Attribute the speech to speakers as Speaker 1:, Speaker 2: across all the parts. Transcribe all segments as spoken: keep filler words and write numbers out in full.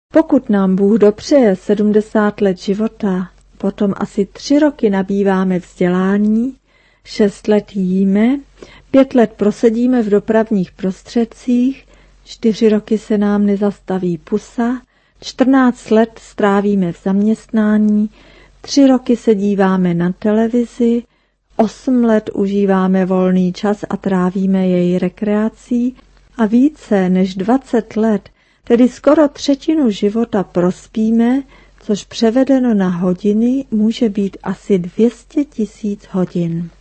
Speaker 1: Pokud nám Bůh dopřeje sedmdesát let života, potom asi tři roky nabýváme vzdělání, šest let jíme, pět let prosedíme v dopravních prostředcích, čtyři roky se nám nezastaví pusa, čtrnáct let strávíme v zaměstnání, tři roky se díváme na televizi, osm let užíváme volný čas a trávíme jej rekreací a více než dvacet let, tedy skoro třetinu života prospíme, což převedeno na hodiny může být asi dvě stě tisíc hodin.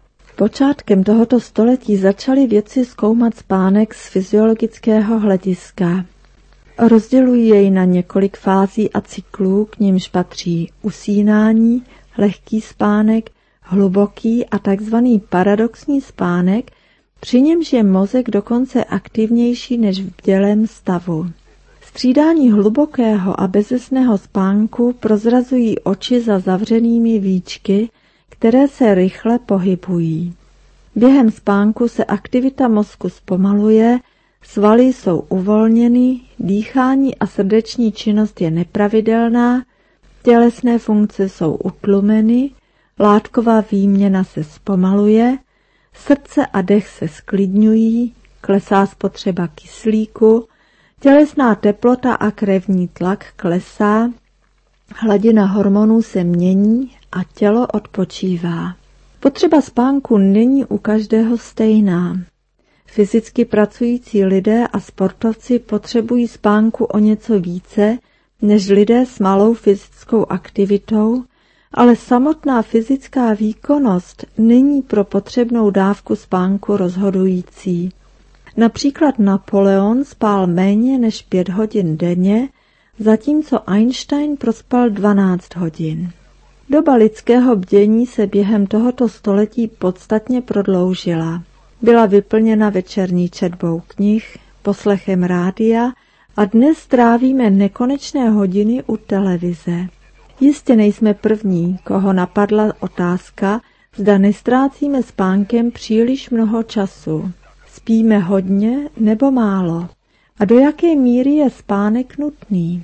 Speaker 1: Počátkem tohoto století začali vědci zkoumat spánek z fyziologického hlediska. Rozdělují jej na několik fází a cyklů, k nimž patří usínání, lehký spánek, hluboký a takzvaný paradoxní spánek, při němž je mozek dokonce aktivnější než v bdělém stavu. Střídání hlubokého a bezesného spánku prozrazují oči za zavřenými víčky, které se rychle pohybují. Během spánku se aktivita mozku zpomaluje, svaly jsou uvolněny, dýchání a srdeční činnost je nepravidelná, tělesné funkce jsou utlumeny, látková výměna se zpomaluje, srdce a dech se sklidňují, klesá spotřeba kyslíku, tělesná teplota a krevní tlak klesá, hladina hormonů se mění a tělo odpočívá. Potřeba spánku není u každého stejná. Fyzicky pracující lidé a sportovci potřebují spánku o něco více než lidé s malou fyzickou aktivitou, ale samotná fyzická výkonnost není pro potřebnou dávku spánku rozhodující. Například Napoleon spál méně než pět hodin denně, zatímco Einstein prospal dvanáct hodin. Doba lidského bdění se během tohoto století podstatně prodloužila. Byla vyplněna večerní četbou knih, poslechem rádia a dnes strávíme nekonečné hodiny u televize. Jistě nejsme první, koho napadla otázka, zda nestrácíme spánkem příliš mnoho času. Spíme hodně nebo málo? A do jaké míry je spánek nutný?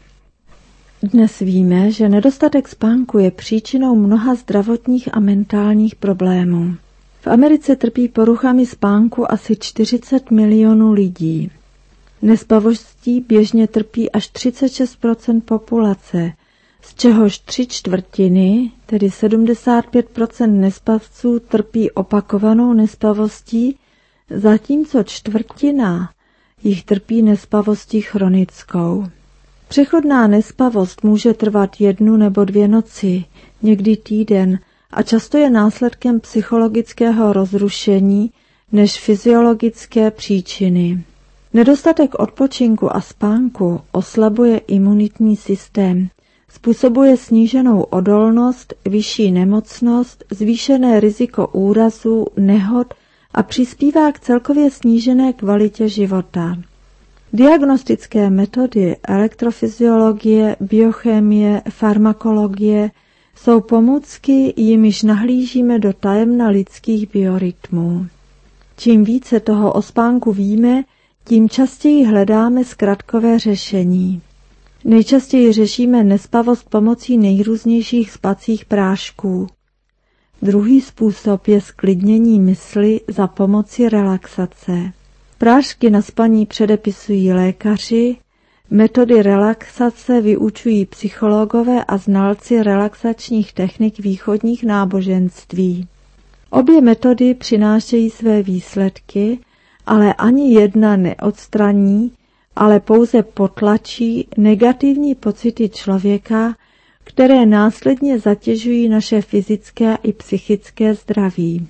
Speaker 1: Dnes víme, že nedostatek spánku je příčinou mnoha zdravotních a mentálních problémů. V Americe trpí poruchami spánku asi čtyřicet milionů lidí. Nespavostí běžně trpí až třicet šest procent populace, z čehož tři čtvrtiny, tedy sedmdesát pět procent nespavců, trpí opakovanou nespavostí, zatímco čtvrtina jich trpí nespavostí chronickou. Přechodná nespavost může trvat jednu nebo dvě noci, někdy týden, a často je následkem psychologického rozrušení než fyziologické příčiny. Nedostatek odpočinku a spánku oslabuje imunitní systém, způsobuje sníženou odolnost, vyšší nemocnost, zvýšené riziko úrazů, nehod a přispívá k celkově snížené kvalitě života. Diagnostické metody elektrofyziologie, biochemie, farmakologie jsou pomůcky, jimiž nahlížíme do tajemna lidských biorytmů. Čím více toho o spánku víme, tím častěji hledáme zkratkové řešení. Nejčastěji řešíme nespavost pomocí nejrůznějších spacích prášků. Druhý způsob je sklidnění mysli za pomoci relaxace. Prášky na spaní předepisují lékaři, metody relaxace vyučují psychologové a znalci relaxačních technik východních náboženství. Obě metody přinášejí své výsledky, ale ani jedna neodstraní, ale pouze potlačí negativní pocity člověka, které následně zatěžují naše fyzické i psychické zdraví.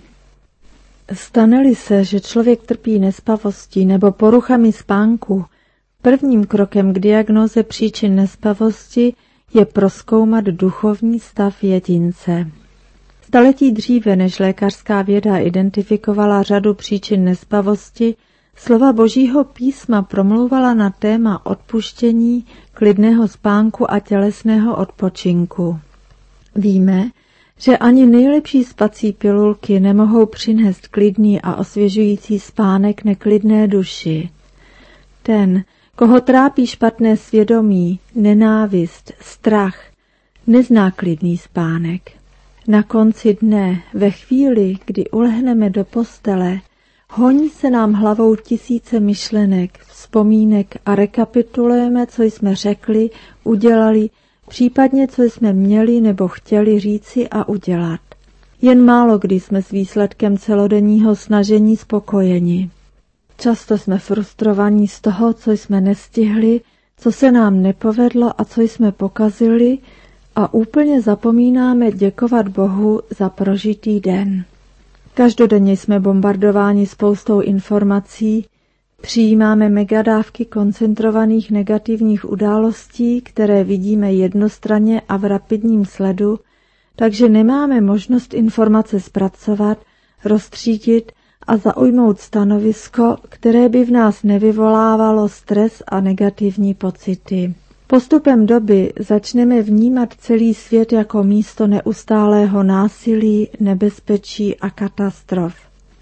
Speaker 1: Stane-li se, že člověk trpí nespavostí nebo poruchami spánku, prvním krokem k diagnóze příčin nespavosti je prozkoumat duchovní stav jedince. Staletí dříve, než lékařská věda identifikovala řadu příčin nespavosti, slova Božího písma promlouvala na téma odpuštění, klidného spánku a tělesného odpočinku. Víme, že ani nejlepší spací pilulky nemohou přinést klidný a osvěžující spánek neklidné duši. Ten, Koho trápí špatné svědomí, nenávist, strach, nezná klidný spánek. Na konci dne, ve chvíli, kdy ulehneme do postele, honí se nám hlavou tisíce myšlenek, vzpomínek a rekapitulujeme, co jsme řekli, udělali, případně co jsme měli nebo chtěli říci a udělat. Jen málo kdy jsme s výsledkem celodenního snažení spokojeni. Často jsme frustrovaní z toho, co jsme nestihli, co se nám nepovedlo a co jsme pokazili, a úplně zapomínáme děkovat Bohu za prožitý den. Každodenně jsme bombardováni spoustou informací, přijímáme megadávky koncentrovaných negativních událostí, které vidíme jednostranně a v rapidním sledu, takže nemáme možnost informace zpracovat, roztřídit a zaujmout stanovisko, které by v nás nevyvolávalo stres a negativní pocity. Postupem doby začneme vnímat celý svět jako místo neustálého násilí, nebezpečí a katastrof.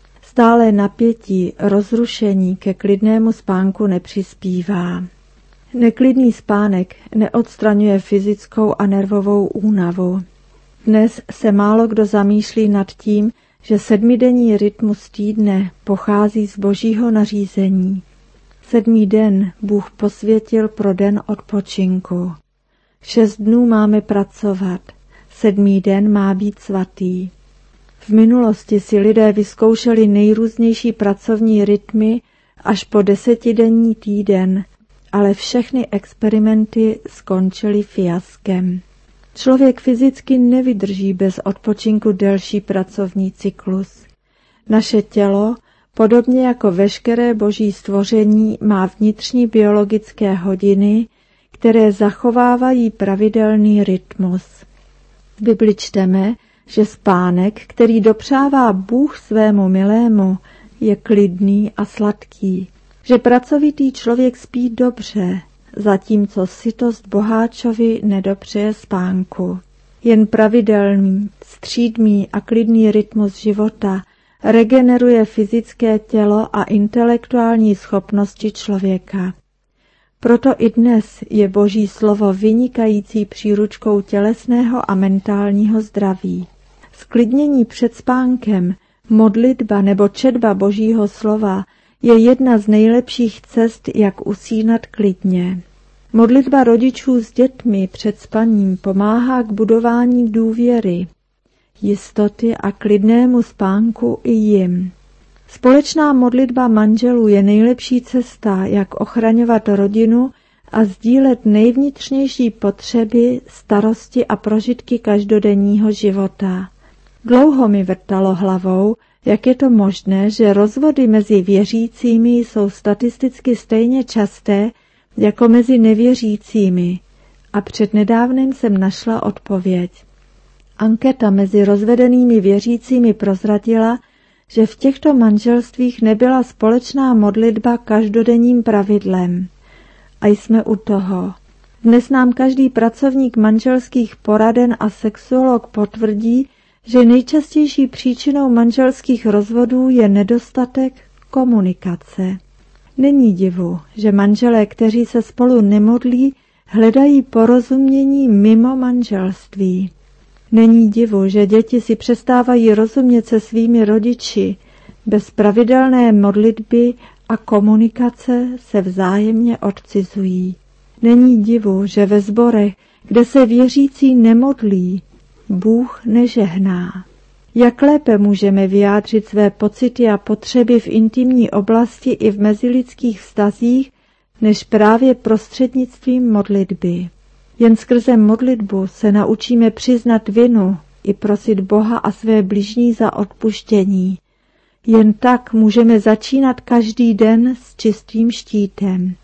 Speaker 1: Stálé napětí, rozrušení ke klidnému spánku nepřispívá. Neklidný spánek neodstraňuje fyzickou a nervovou únavu. Dnes se málo kdo zamýšlí nad tím, že sedmidenní rytmus týdne pochází z Božího nařízení. Sedmý den Bůh posvětil pro den odpočinku. Šest dnů máme pracovat, sedmý den má být svatý. V minulosti si lidé vyzkoušeli nejrůznější pracovní rytmy až po desetidenní týden, ale všechny experimenty skončily fiaskem. Člověk fyzicky nevydrží bez odpočinku delší pracovní cyklus. Naše tělo, podobně jako veškeré boží stvoření, má vnitřní biologické hodiny, které zachovávají pravidelný rytmus. V Bibli čteme, že spánek, který dopřává Bůh svému milému, je klidný a sladký, že pracovitý člověk spí dobře, zatímco sytost boháčovi nedopřeje spánku. Jen pravidelný, střídmý a klidný rytmus života regeneruje fyzické tělo a intelektuální schopnosti člověka. Proto i dnes je Boží slovo vynikající příručkou tělesného a mentálního zdraví. Sklidnění před spánkem, modlitba nebo četba Božího slova je jedna z nejlepších cest, jak usínat klidně. Modlitba rodičů s dětmi před spaním pomáhá k budování důvěry, jistoty a klidnému spánku i jim. Společná modlitba manželů je nejlepší cesta, jak ochraňovat rodinu a sdílet nejvnitřnější potřeby, starosti a prožitky každodenního života. Dlouho mi vrtalo hlavou, jak je to možné, že rozvody mezi věřícími jsou statisticky stejně časté jako mezi nevěřícími, a přednedávnem jsem našla odpověď. Anketa mezi rozvedenými věřícími prozradila, že v těchto manželstvích nebyla společná modlitba každodenním pravidlem. A jsme u toho. Dnes nám každý pracovník manželských poraden a sexuolog potvrdí, že nejčastější příčinou manželských rozvodů je nedostatek komunikace. Není divu, že manželé, kteří se spolu nemodlí, hledají porozumění mimo manželství. Není divu, že děti si přestávají rozumět se svými rodiči. Bez pravidelné modlitby a komunikace se vzájemně odcizují. Není divu, že ve sborech, kde se věřící nemodlí, Bůh nežehná. Jak lépe můžeme vyjádřit své pocity a potřeby v intimní oblasti i v mezilidských vztazích, než právě prostřednictvím modlitby. Jen skrze modlitbu se naučíme přiznat vinu i prosit Boha a své bližní za odpuštění. Jen tak můžeme začínat každý den s čistým štítem.